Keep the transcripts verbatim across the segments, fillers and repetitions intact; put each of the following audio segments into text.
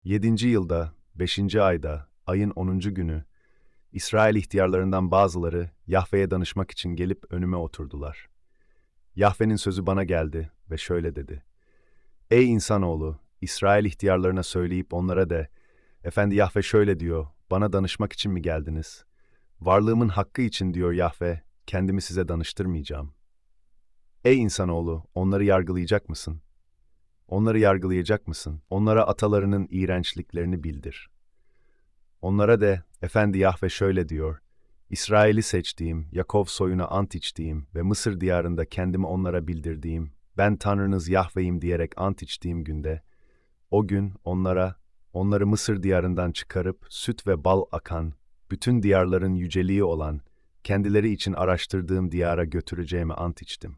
Yedinci yılda, beşinci ayda, ayın onuncu günü, İsrail ihtiyarlarından bazıları Yahve'ye danışmak için gelip önüme oturdular. Yahve'nin sözü bana geldi ve şöyle dedi: Ey insanoğlu, İsrail ihtiyarlarına söyleyip onlara de, Efendi Yahve şöyle diyor, bana danışmak için mi geldiniz? Varlığımın hakkı için diyor Yahve, kendimi size danıştırmayacağım. Ey insanoğlu, onları yargılayacak mısın? Onları yargılayacak mısın? Onlara atalarının iğrençliklerini bildir. Onlara de, Efendi Yahve şöyle diyor, İsrail'i seçtiğim, Yakov soyuna ant içtiğim ve Mısır diyarında kendimi onlara bildirdiğim, ben Tanrınız Yahve'yim diyerek ant içtiğim günde, o gün onlara, onları Mısır diyarından çıkarıp süt ve bal akan, bütün diyarların yüceliği olan, kendileri için araştırdığım diyara götüreceğime ant içtim.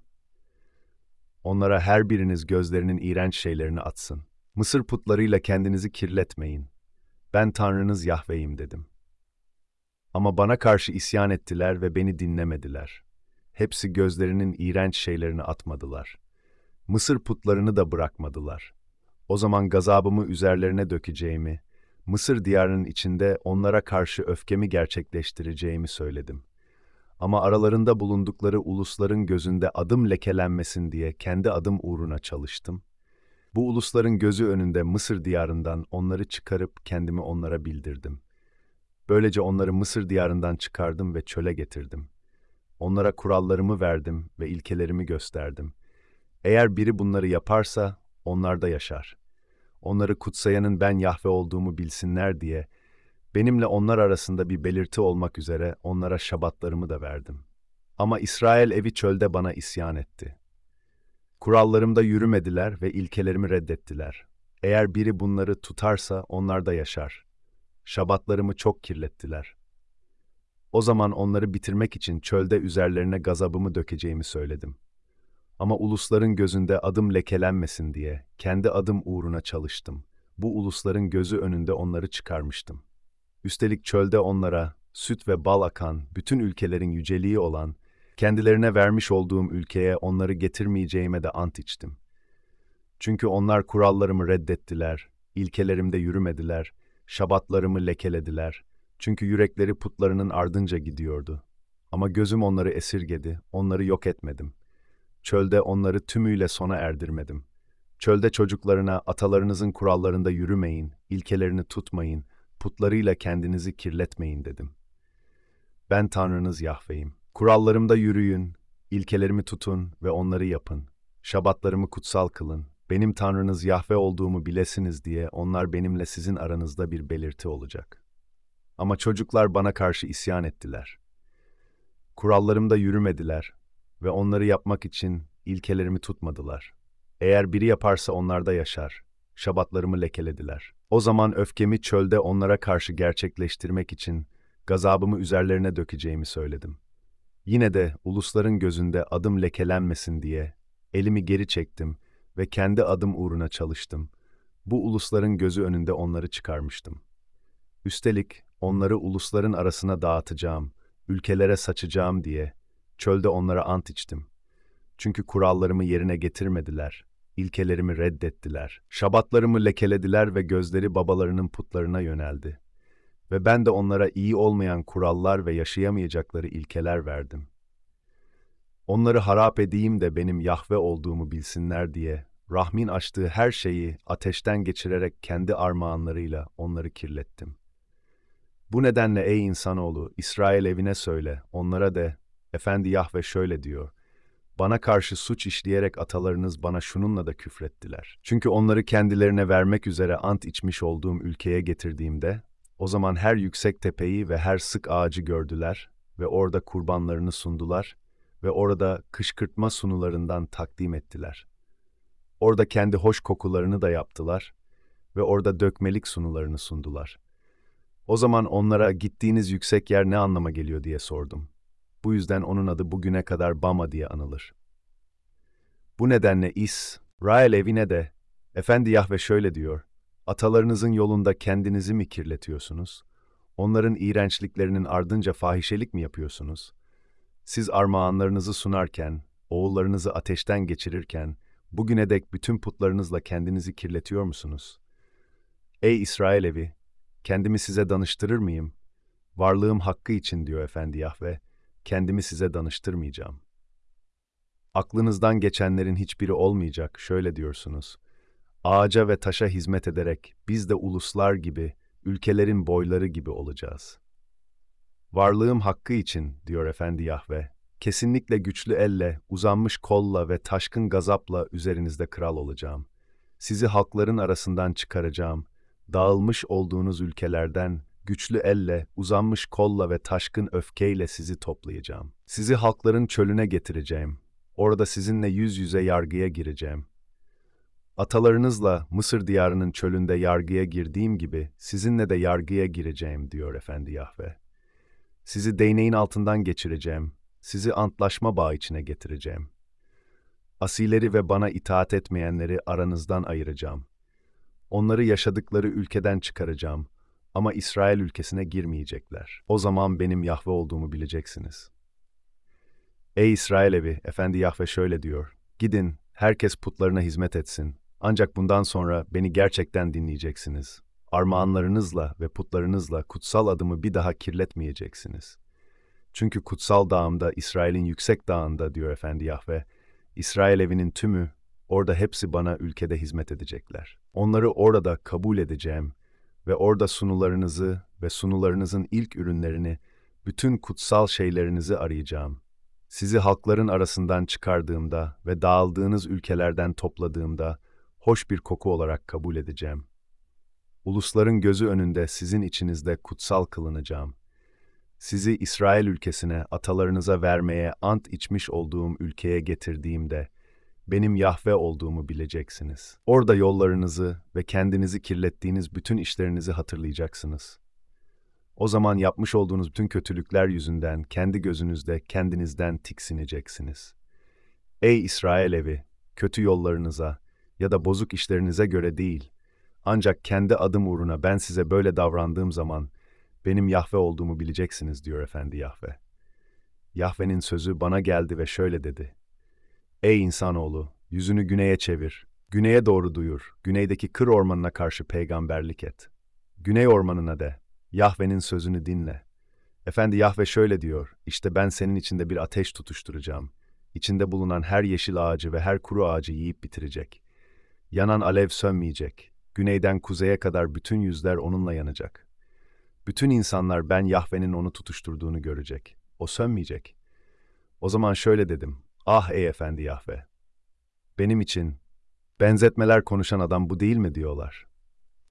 Onlara her biriniz gözlerinin iğrenç şeylerini atsın. Mısır putlarıyla kendinizi kirletmeyin. Ben Tanrınız Yahve'yim dedim. Ama bana karşı isyan ettiler ve beni dinlemediler. Hepsi gözlerinin iğrenç şeylerini atmadılar. Mısır putlarını da bırakmadılar. O zaman gazabımı üzerlerine dökeceğimi, Mısır diyarının içinde onlara karşı öfkemi gerçekleştireceğimi söyledim. Ama aralarında bulundukları ulusların gözünde adım lekelenmesin diye kendi adım uğruna çalıştım. Bu ulusların gözü önünde Mısır diyarından onları çıkarıp kendimi onlara bildirdim. Böylece onları Mısır diyarından çıkardım ve çöle getirdim. Onlara kurallarımı verdim ve ilkelerimi gösterdim. Eğer biri bunları yaparsa, onlar da yaşar. Onları kutsayanın ben Yahve olduğumu bilsinler diye, benimle onlar arasında bir belirti olmak üzere onlara şabatlarımı da verdim. Ama İsrail evi çölde bana isyan etti. Kurallarımda yürümediler ve ilkelerimi reddettiler. Eğer biri bunları tutarsa onlar da yaşar. Şabatlarımı çok kirlettiler. O zaman onları bitirmek için çölde üzerlerine gazabımı dökeceğimi söyledim. Ama ulusların gözünde adım lekelenmesin diye kendi adım uğruna çalıştım. Bu ulusların gözü önünde onları çıkarmıştım. Üstelik çölde onlara süt ve bal akan, bütün ülkelerin yüceliği olan, kendilerine vermiş olduğum ülkeye onları getirmeyeceğime de ant içtim. Çünkü onlar kurallarımı reddettiler, ilkelerimde yürümediler, şabatlarımı lekelediler. Çünkü yürekleri putlarının ardınca gidiyordu. Ama gözüm onları esirgedi, onları yok etmedim. Çölde onları tümüyle sona erdirmedim. Çölde çocuklarına atalarınızın kurallarında yürümeyin, ilkelerini tutmayın, putlarıyla kendinizi kirletmeyin dedim. Ben Tanrınız Yahve'yim. Kurallarımda yürüyün, ilkelerimi tutun ve onları yapın. Şabatlarımı kutsal kılın. Benim Tanrınız Yahve olduğumu bilesiniz diye onlar benimle sizin aranızda bir belirti olacak. Ama çocuklar bana karşı isyan ettiler. Kurallarımda yürümediler ve onları yapmak için ilkelerimi tutmadılar. Eğer biri yaparsa onlar da yaşar. Şabatlarımı lekelediler. O zaman öfkemi çölde onlara karşı gerçekleştirmek için gazabımı üzerlerine dökeceğimi söyledim. Yine de ulusların gözünde adım lekelenmesin diye elimi geri çektim ve kendi adım uğruna çalıştım. Bu ulusların gözü önünde onları çıkarmıştım. Üstelik onları ulusların arasına dağıtacağım, ülkelere saçacağım diye çölde onlara ant içtim. Çünkü kurallarımı yerine getirmediler, ilkelerimi reddettiler, şabatlarımı lekelediler ve gözleri babalarının putlarına yöneldi. Ve ben de onlara iyi olmayan kurallar ve yaşayamayacakları ilkeler verdim. Onları harap edeyim de benim Yahve olduğumu bilsinler diye, Rahmin açtığı her şeyi ateşten geçirerek kendi armağanlarıyla onları kirlettim. Bu nedenle ey insanoğlu, İsrail evine söyle, onlara de, Efendi Yahve şöyle diyor, bana karşı suç işleyerek atalarınız bana şununla da küfrettiler. Çünkü onları kendilerine vermek üzere ant içmiş olduğum ülkeye getirdiğimde, o zaman her yüksek tepeyi ve her sık ağacı gördüler ve orada kurbanlarını sundular ve orada kışkırtma sunularından takdim ettiler. Orada kendi hoş kokularını da yaptılar ve orada dökmelik sunularını sundular. O zaman onlara gittiğiniz yüksek yer ne anlama geliyor diye sordum. Bu yüzden onun adı bugüne kadar Bama diye anılır. Bu nedenle İsrail evine de, Efendi Yahve şöyle diyor, atalarınızın yolunda kendinizi mi kirletiyorsunuz? Onların iğrençliklerinin ardınca fahişelik mi yapıyorsunuz? Siz armağanlarınızı sunarken, oğullarınızı ateşten geçirirken, bugüne dek bütün putlarınızla kendinizi kirletiyor musunuz? Ey İsrail evi, kendimi size danıştırır mıyım? Varlığım hakkı için diyor Efendi Yahve, kendimi size danıştırmayacağım. Aklınızdan geçenlerin hiçbiri olmayacak, şöyle diyorsunuz. Ağaca ve taşa hizmet ederek biz de uluslar gibi, ülkelerin boyları gibi olacağız. Varlığım hakkı için, diyor Efendi Yahve, kesinlikle güçlü elle, uzanmış kolla ve taşkın gazapla üzerinizde kral olacağım. Sizi halkların arasından çıkaracağım. Dağılmış olduğunuz ülkelerden güçlü elle, uzanmış kolla ve taşkın öfkeyle sizi toplayacağım. Sizi halkların çölüne getireceğim. Orada sizinle yüz yüze yargıya gireceğim. Atalarınızla Mısır diyarının çölünde yargıya girdiğim gibi sizinle de yargıya gireceğim, diyor Efendi Yahve. Sizi değneğin altından geçireceğim. Sizi antlaşma bağı içine getireceğim. Asileri ve bana itaat etmeyenleri aranızdan ayıracağım. Onları yaşadıkları ülkeden çıkaracağım ama İsrail ülkesine girmeyecekler. O zaman benim Yahve olduğumu bileceksiniz. Ey İsrail evi, Efendi Yahve şöyle diyor. Gidin, herkes putlarına hizmet etsin. Ancak bundan sonra beni gerçekten dinleyeceksiniz. Armağanlarınızla ve putlarınızla kutsal adımı bir daha kirletmeyeceksiniz. Çünkü kutsal dağımda, İsrail'in yüksek dağında, diyor Efendi Yahve, İsrail evinin tümü, orada hepsi bana ülkede hizmet edecekler. Onları orada kabul edeceğim ve orada sunularınızı ve sunularınızın ilk ürünlerini, bütün kutsal şeylerinizi arayacağım. Sizi halkların arasından çıkardığımda ve dağıldığınız ülkelerden topladığımda, hoş bir koku olarak kabul edeceğim. Ulusların gözü önünde sizin içinizde kutsal kılınacağım. Sizi İsrail ülkesine, atalarınıza vermeye ant içmiş olduğum ülkeye getirdiğimde, benim Yahve olduğumu bileceksiniz. Orada yollarınızı ve kendinizi kirlettiğiniz bütün işlerinizi hatırlayacaksınız. O zaman yapmış olduğunuz bütün kötülükler yüzünden kendi gözünüzde kendinizden tiksineceksiniz. Ey İsrail evi, kötü yollarınıza ya da bozuk işlerinize göre değil, ancak kendi adım uğruna ben size böyle davrandığım zaman, benim Yahve olduğumu bileceksiniz, diyor Efendi Yahve. Yahve'nin sözü bana geldi ve şöyle dedi. Ey insanoğlu, yüzünü güneye çevir, güneye doğru duyur, güneydeki kır ormanına karşı peygamberlik et. Güney ormanına de, Yahve'nin sözünü dinle. Efendi Yahve şöyle diyor, işte ben senin içinde bir ateş tutuşturacağım. İçinde bulunan her yeşil ağacı ve her kuru ağacı yiyip bitirecek. Yanan alev sönmeyecek. Güneyden kuzeye kadar bütün yüzler onunla yanacak. Bütün insanlar ben Yahve'nin onu tutuşturduğunu görecek. O sönmeyecek. O zaman şöyle dedim. Ah ey Efendi Yahve! Benim için benzetmeler konuşan adam bu değil mi diyorlar.